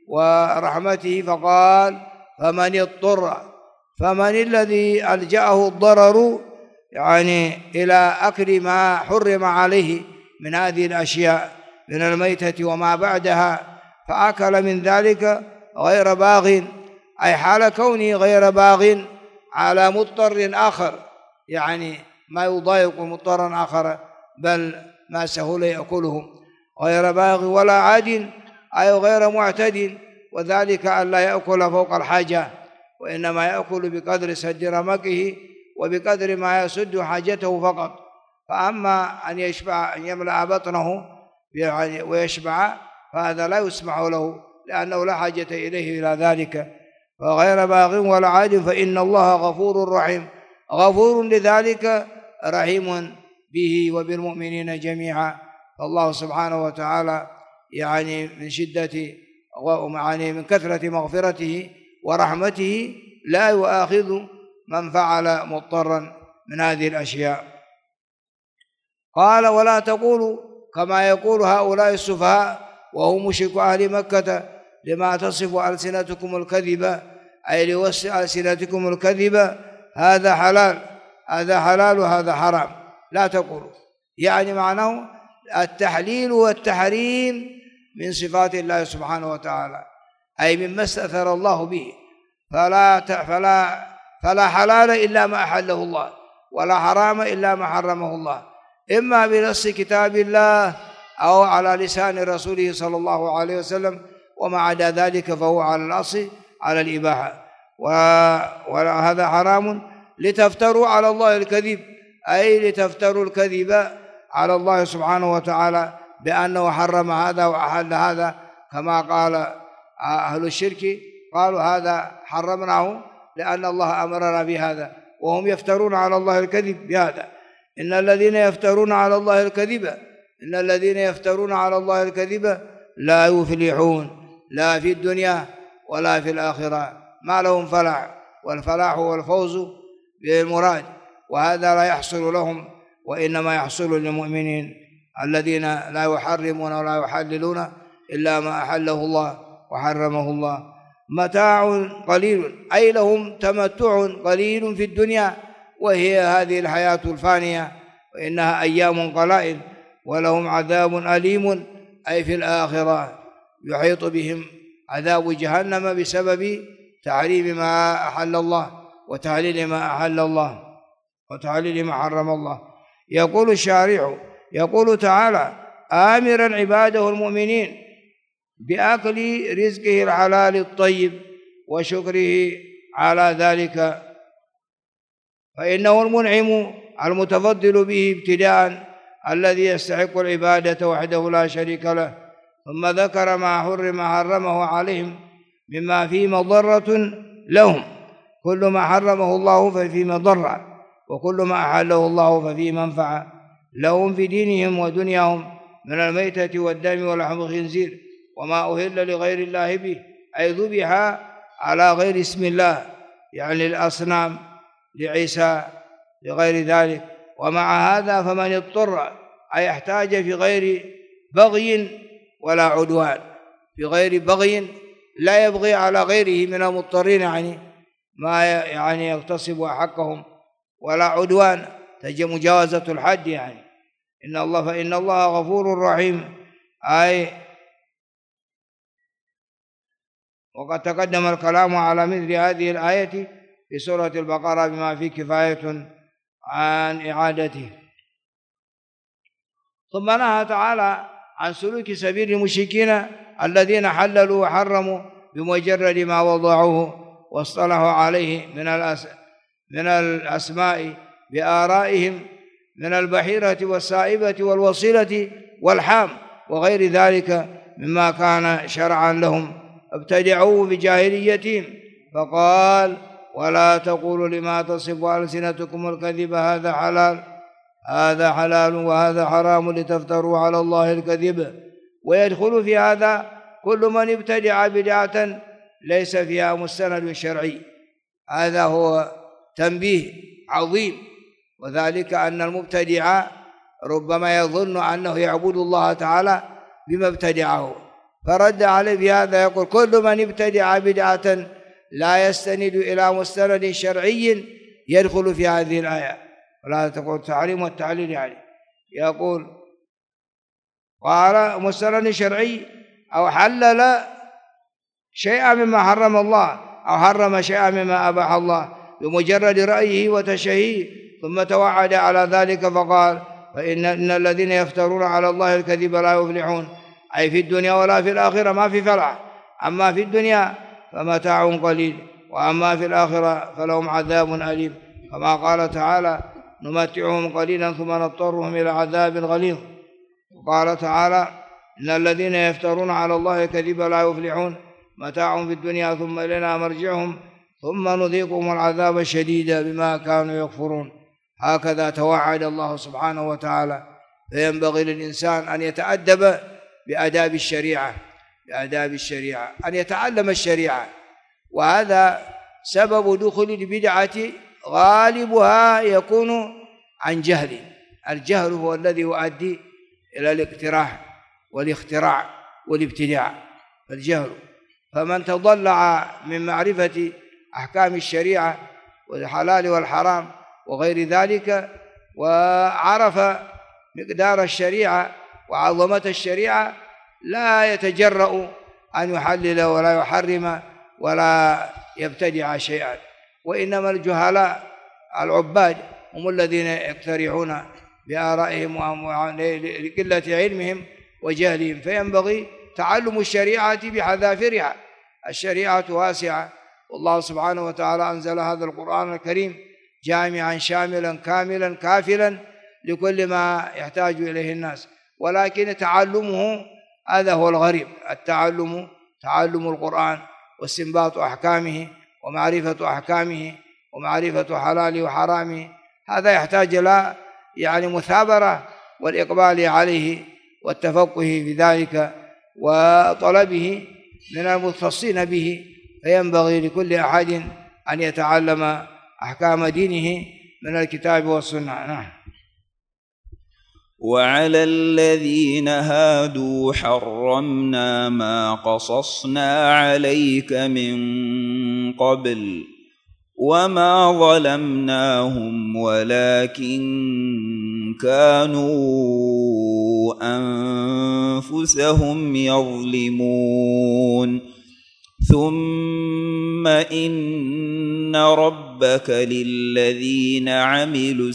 ورحمته فقال فمن اضطر، فمن الذي ألجأه الضرر يعني إلى أكل ما حرم عليه من هذه الأشياء من الميتة وما بعدها، فأكل من ذلك غير باغ، أي حال كونه غير باغ على مضطر آخر، يعني ما يضايق مضطرا آخر بل ما سهل يأكله، غير باغ ولا عاد أي غير معتد، وذلك أن لا يأكل فوق الحاجة، وإنما يأكل بقدر سد رمقه وبقدر ما يسد حاجته فقط. فأما أن يشبع أن يملأ بطنه ويشبع فهذا لا يسمح له لأنه لا حاجة إليه إلى ذلك. فغير باغ ولا عاد فإن الله غفور رحيم، غفور لذلك رحيم به وبالمؤمنين جميعا. فالله سبحانه وتعالى يعني من شدة ومعاني من كثرة مغفرته ورحمته لا يؤاخذ من فعل مضطرا من هذه الأشياء. قال ولا تقولوا كما يقول هؤلاء السفهاء وهم مشركو أهل مكة لما تصف ألسنتكم الكذب، أي لوصف ألسنتكم الكذب هذا حلال وهذا حرام، لا تقولوا، يعني معناه التحليل والتحريم من صفات الله سبحانه وتعالى، أي مما استأثر الله به، فلا حلال إلا ما أحله الله ولا حرام إلا ما حرمه الله، إما بنص كتاب الله أو على لسان رسوله صلى الله عليه وسلم، وما عدا ذلك فهو على الأصل على الإباحة. وهذا حرام لتفتروا على الله الكذب، أي لتفتروا الكذب على الله سبحانه وتعالى بأنه حرم هذا وأحل هذا، كما قال أهل الشرك قالوا هذا حرمناه لأن الله أمرنا بهذا، وهم يفترون على الله الكذب بهذا. إن الذين يفترون على الله الكذب لا يفلحون، لا في الدنيا ولا في الآخرة، ما لهم فلاح، والفلاح هو الفوز بالمراد، وهذا لا يحصل لهم، وإنما يحصل للمؤمنين الذين لا يحرمون ولا يحللون إلا ما أحله الله وحرمه الله. متاع قليل أي لهم تمتع قليل في الدنيا، وهي هذه الحياة الفانية، وإنها أيام قلائل، ولهم عذاب أليم أي في الآخرة يحيط بهم عذاب جهنم بسبب تحريم ما أحل الله وتحليل ما أحل الله وتحليل ما حرم الله. يقول الشارع يقول تعالى آمرا عباده المؤمنين بأكل رزقه الحلال الطيب وشكره على ذلك، فإنه المنعم المتفضل به ابتداء الذي يستحق العبادة وحده لا شريك له، ثم ذكر ما حرمه عليهم مما فيه مضرة لهم. كل ما حرمه الله ففيه مضرة، وكل ما أحله الله ففيه منفعة لهم في دينهم ودنياهم من الميتة والدم ولحم الخنزير وما أهل لغير الله به، أي ذبح على غير اسم الله، يعني الأصنام لعيسى لغير ذلك. ومع هذا فمن اضطر أي احتاج في غير بغي ولا عدوان، في غير بغي لا يبغي على غيره من المضطرين، يعني ما يعني يغتصب حقهم، ولا عدوان مجاوزة الحد، يعني فإن الله غفور رحيم. أي وقد تقدم الكلام على مثل هذه الآية في سورة البقرة بما فيه كفاية عن إعادته. ثم نهى تعالى عن سلوك سبيل المشركين الذين حللوا وحرموا بمجرد ما وضعوه واصطلحوا عليه من الأسماء بآرائهم من البحيرة والسائبة والوصيلة والحام وغير ذلك مما كان شرعا لهم، ابتدعوه بجاهليتهم، فقال ولا تقولوا لما تصف ألسنتكم الكذب هذا حلال وهذا حرام لتفتروا على الله الكذب. ويدخل في هذا كل من ابتدع بدعة ليس فيها مستند شرعي. هذا هو تنبيه عظيم، وذلك أن المبتدع ربما يظن أنه يعبد الله تعالى بما ابتدعه، فرد عليه بهذا يقول كل من ابتدع بدعة لا يستند إلى مستند شرعي يدخل في هذه الآية. ولا تقول التحريم والتعليل، يعني يقول قال مستند شرعي أو حلل شيئا مما حرم الله أو حرم شيئا مما أباح الله بمجرد رأيه وتشهيه، ثم توعد على ذلك فقال فإن الذين يفترون على الله الكذب لا يفلحون، أي في الدنيا ولا في الآخرة ما في فلاح. أما في الدنيا فمتاع قليل، وأما في الآخرة فلهم عذاب أليم، كما قال تعالى نمتعهم قليلا ثم نضطرهم إلى عذاب غليظ. وقال تعالى إن الذين يفترون على الله الكذب لا يفلحون، متاع في الدنيا ثم إلينا مرجعهم ثم نذيقهم العذاب الشديد بما كانوا يكفرون. هكذا توعد الله سبحانه وتعالى، فينبغي للإنسان أن يتأدب بآداب الشريعة، أن يتعلم الشريعة. وهذا سبب دخول البدعة غالبها يكون عن جهل. الجهل هو الذي يؤدي إلى الاقتراح والاختراع والابتداع، الجهل. فمن تضلع من معرفة أحكام الشريعة والحلال والحرام وغير ذلك، وعرف مقدار الشريعة وعظمة الشريعة، لا يتجرأ أن يحلل ولا يحرم ولا يبتدع شيئا. وإنما الجهلاء العباد هم الذين يقترحون بآرائهم لقلة علمهم وجهلهم. فينبغي تعلم الشريعة بحذافيرها. الشريعة واسعة، والله سبحانه وتعالى أنزل هذا القرآن الكريم جامعا شاملا كاملا كافلا لكل ما يحتاج إليه الناس، ولكن تعلمه هذا هو الغريب. تعلم القرآن واستنباط أحكامه ومعرفة أحكامه ومعرفة حلاله وحرامه، هذا يحتاج إلى مثابرة والإقبال عليه والتفقه في ذلك وطلبه من المختصين به. فينبغي لكل أحد أن يتعلم أحكام دينه من الكتاب والسنة. نعم. وعلى الذين هادوا حرمنا ما قصصنا عليك من قبل وما ظلمناهم ولكن كانوا أنفسهم يظلمون. ثم إن ربك للذين عملوا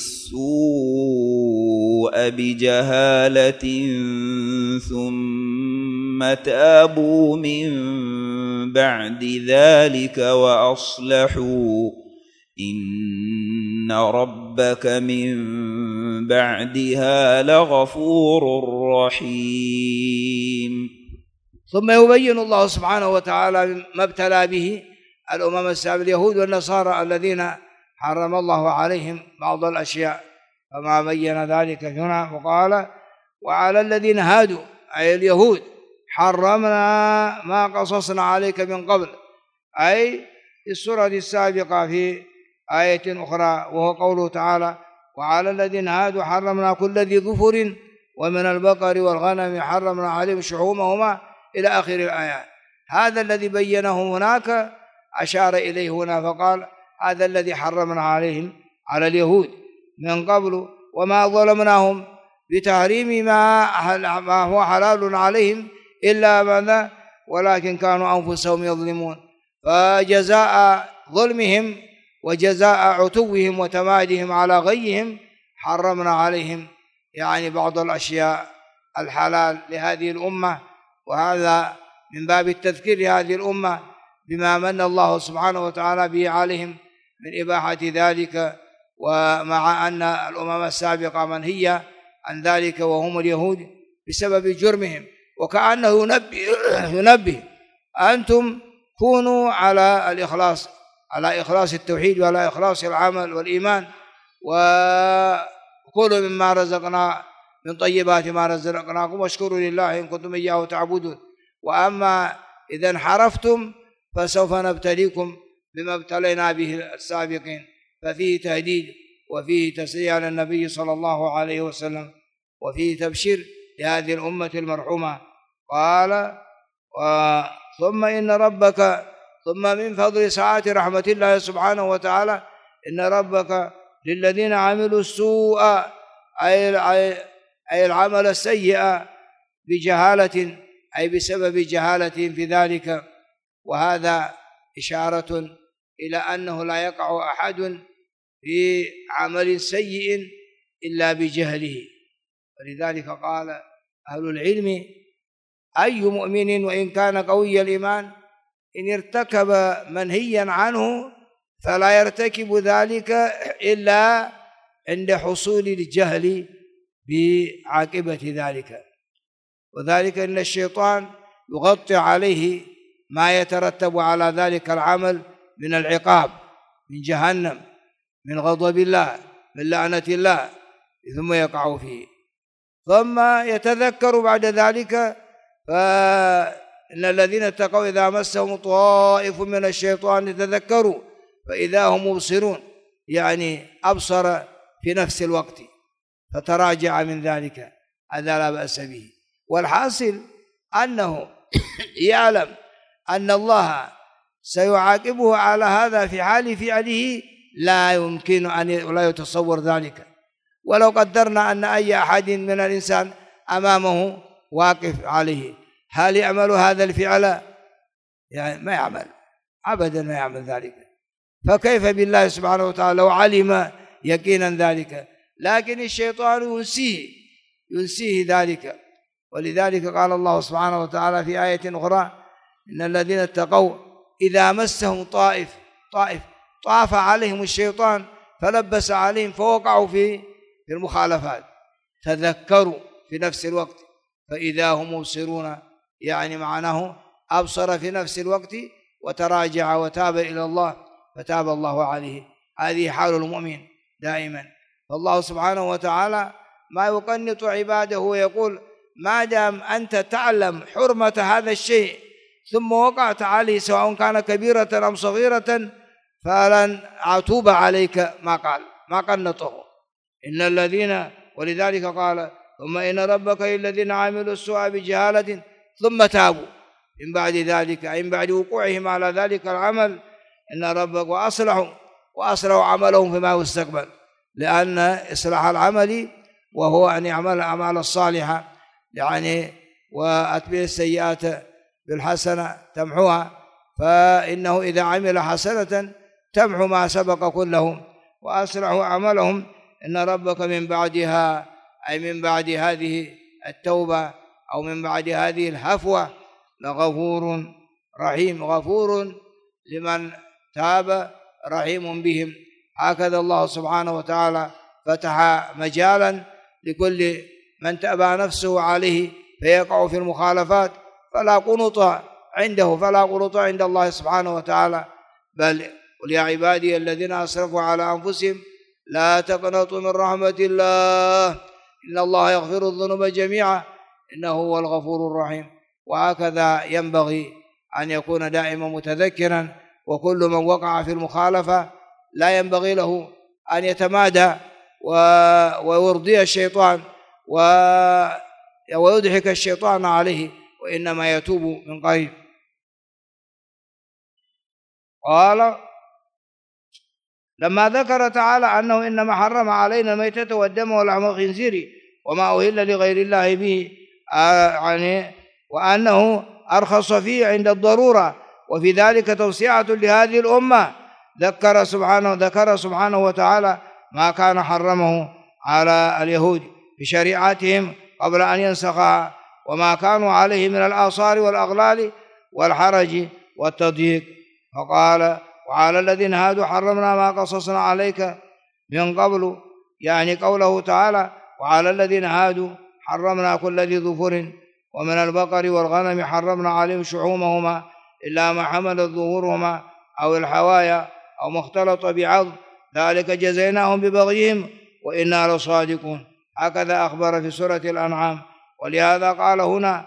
السوء بجهالة ثم تابوا من بعد ذلك وأصلحوا إن ربك من بعدها لغفور رحيم. ثم يبين الله سبحانه وتعالى ما ابتلى به الأمم السابقة اليهود والنصارى الذين حرم الله عليهم بعض الأشياء، فما بين ذلك هنا وقال وعلى الذين هادوا أي اليهود حرمنا ما قصصنا عليك من قبل، أي في السورة السابقة في آية أخرى، وهو قوله تعالى وعلى الذين هادوا حرمنا كل ذي ظفر ومن البقر والغنم حرمنا عليهم شحومهما إلى آخر الآيات. هذا الذي بينه هناك أشار إليه هنا فقال هذا الذي حرمنا عليهم على اليهود من قبل وما ظلمناهم بتحريم ما هو حلال عليهم إلا ماذا ولكن كانوا أنفسهم يظلمون. فجزاء ظلمهم وجزاء عتوهم وتمادهم على غيهم حرمنا عليهم بعض الأشياء الحلال لهذه الأمة، وهذا من باب التذكير لهذه الأمة بما من الله سبحانه وتعالى به عليهم من إباحة ذلك، ومع أن الأمم السابقة منهية عن ذلك وهم اليهود بسبب جرمهم، وكأنه ينبه أنتم كونوا على الإخلاص، على إخلاص التوحيد وعلى إخلاص العمل والإيمان، وكلوا مما رزقنا من طيبات ما رزقناكم واشكروا لله إن كنتم إياه تعبدون. وأما إذا انحرفتم فسوف نبتليكم بما ابتلينا به السابقين. ففيه تهديد وفيه تسلية على النبي صلى الله عليه وسلم وفيه تبشير لهذه الأمة المرحومة. قال ثم إن ربك ثم من فضل سعة رحمة الله سبحانه وتعالى إن ربك للذين عملوا السوء أي العمل السيء بجهالة أي بسبب جهالة في ذلك، وهذا إشارة إلى أنه لا يقع أحد في عمل سيء إلا بجهله. ولذلك قال أهل العلم أي مؤمن وإن كان قوي الإيمان إن ارتكب منهيا عنه فلا يرتكب ذلك إلا عند حصول الجهل بعاقبة ذلك، وذلك أن الشيطان يغطي عليه ما يترتب على ذلك العمل من العقاب من جهنم من غضب الله من لعنة الله، ثم يقع فيه ثم يتذكر بعد ذلك. فإن الذين اتقوا إذا مسهم طائف من الشيطان تذكروا فإذا هم مبصرون، أبصر في نفس الوقت فتراجع من ذلك، هذا لا بأس به. والحاصل أنه يعلم أن الله سيعاقبه على هذا في حال فعله، لا يمكن أن لا يتصور ذلك. ولو قدرنا أن أي أحد من الإنسان أمامه واقف عليه هل يعمل هذا الفعل؟ ما يعمل أبدا، ما يعمل ذلك. فكيف بالله سبحانه وتعالى لو علم يقينا ذلك؟ لكن الشيطان ينسيه ذلك. ولذلك قال الله سبحانه وتعالى في آية أخرى إن الذين اتقوا إذا مسهم طاف عليهم الشيطان فلبس عليهم فوقعوا في المخالفات، تذكروا في نفس الوقت فإذا هم مبصرون، يعني معناه أبصر في نفس الوقت وتراجع وتاب إلى الله فتاب الله عليه. هذه حال المؤمن دائما. فالله سبحانه وتعالى ما يقنط عباده ويقول ما دام أنت تعلم حرمة هذا الشيء ثم وقعت عليه سواء كان كبيرة أم صغيرة فلن أتوب عليك، ما قال، ما قنطه. إن الذين، ولذلك قال ثم إن ربك للذين عملوا السوء بجهالة ثم تابوا من بعد ذلك، أي من بعد وقوعهم على ذلك العمل، إن ربك وأصلحوا عملهم فيما هو استقبل. لأن إصلاح العمل وهو أن يعمل الأعمال الصالحة يعني وأتبع السيئات بالحسنة تمحوها، فإنه إذا عمل حسنة تمحو ما سبق كله. وأصلحوا عملهم إن ربك من بعدها، أي من بعد هذه التوبة أو من بعد هذه الهفوة، لغفور رحيم، غفور لمن تاب رحيم بهم. هكذا الله سبحانه وتعالى فتح مجالا لكل من تأبى نفسه عليه فيقع في المخالفات فلا قنط عنده، فلا قنط عند الله سبحانه وتعالى. بل قل يا عبادي الذين أسرفوا على أنفسهم لا تقنطوا من رحمة الله إن الله يغفر الذنوب جميعا إنه هو الغفور الرحيم. وهكذا ينبغي أن يكون دائما متذكرا، وكل من وقع في المخالفة لا ينبغي له أن يتمادى ويرضي الشيطان ويضحك الشيطان عليه، وإنما يتوب من قريب. قال لما ذكر تعالى أنه إنما حرم علينا الميتة والدم ولحم الخنزير وما أهل لغير الله به، يعني وأنه أرخص فيه عند الضرورة، وفي ذلك توسعة لهذه الأمة، ذكر سبحانه وتعالى ما كان حرمه على اليهود بشريعتهم قبل أن ينسخها، وما كانوا عليه من الآثار والأغلال والحرج والتضييق. فقال وعلى الذين هادوا حرمنا ما قصصنا عليك من قبل، يعني قوله تعالى وعلى الذين هادوا حرمنا كل ذي ظفر، ومن البقر والغنم حرمنا عليهم شحومهما إلا ما حملت ظهورهما أو الحوايا أو ما اختلط بعظم، ذلك جزيناهم ببغيهم وإنا لصادقون. هكذا أخبر في سورة الأنعام. ولهذا قال هنا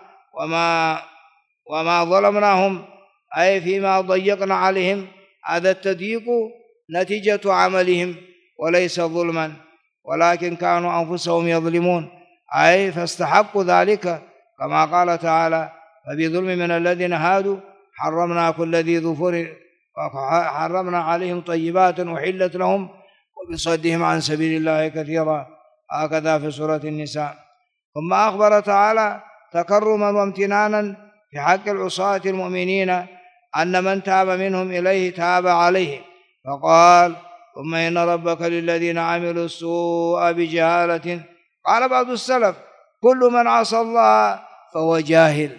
وما ظلمناهم، أي فيما ضيقنا عليهم، هذا التضييق نتيجة عملهم وليس ظلما، ولكن كانوا أنفسهم يظلمون، أي فاستحقوا ذلك، كما قال تعالى فبظلم من الذين هادوا حرمنا كل ذي ظفر وحرمنا عليهم طيبات أحلت لهم وبصدهم عن سبيل الله كثيرا. هكذا في سورة النساء. ثم أخبر تعالى تكرما وامتنانا في حق العصاة المؤمنين أن من تاب منهم إليه تاب عليه، فقال ثم إن ربك للذين عملوا السوء بجهالة، قال بعض السلف كل من عصى الله فهو جاهل.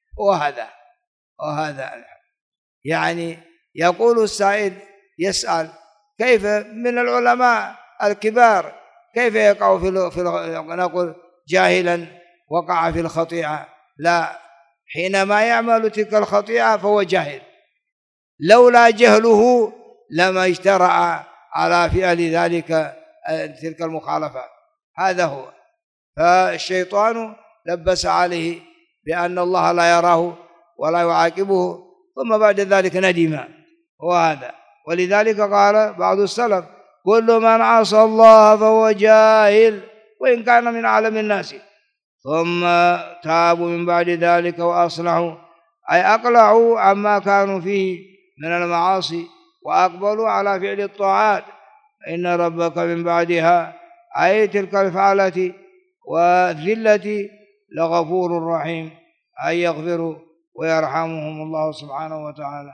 وهذا يعني يقول السائل يسأل كيف من العلماء الكبار كيف يقع نقول جاهلا وقع في الخطيئة؟ لا، حينما يعمل تلك الخطيئة فهو جاهل، لولا جهله لما اجترأ على فعل تلك المخالفة. هذا هو. فالشيطان لبس عليه بأن الله لا يراه ولا يعاقبه، ثم بعد ذلك ندم. وهذا ولذلك قال بعض السلف كل من عصى الله فهو جاهل وإن كان من أعلم الناس، ثم تابوا من بعد ذلك وأصلحوا، أي أقلعوا عما كانوا فيه من المعاصي وأقبلوا على فعل الطاعات، إن ربك من بعدها، أي تلك الفعلة والذلة، لغفور رحيم، أي يغفر ويرحمهم الله سبحانه وتعالى.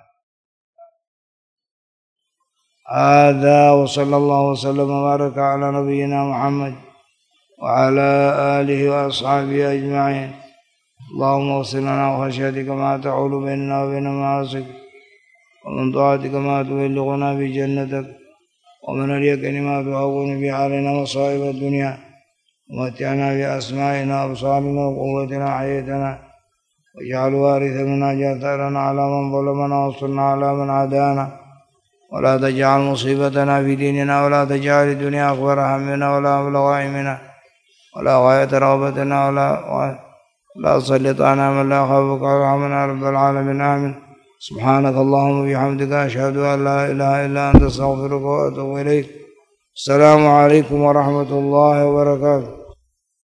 هذا وصلى الله وسلم وبارك على نبينا محمد وعلى آله وأصحابه أجمعين. اللهم اغفر لنا وخشيتك ما تحول بيننا وبين معاصيك، ومن طاعتك ما تبلغنا بجنتك، ومن اليقين ما تهون به علينا مصائب الدنيا ومتعنا بأسمائنا وأبصارنا وقوتنا أحييتنا واجعل وارث منا اجعل ثأرنا على من ظلمنا وانصرنا على من عادانا ولا تجعل مصيبتنا في ديننا ولا تجعل الدنيا أكبر همنا ولا مبلغ علمنا ولا غاية رغبتنا ولا تسلط علينا من لا يخافك ويرحمنا رب العالمين آمين. سبحانك اللهم وبحمدك أشهد أن لا إله إلا أنت أستغفرك وأتوب إليك. السلام عليكم ورحمة الله وبركاته.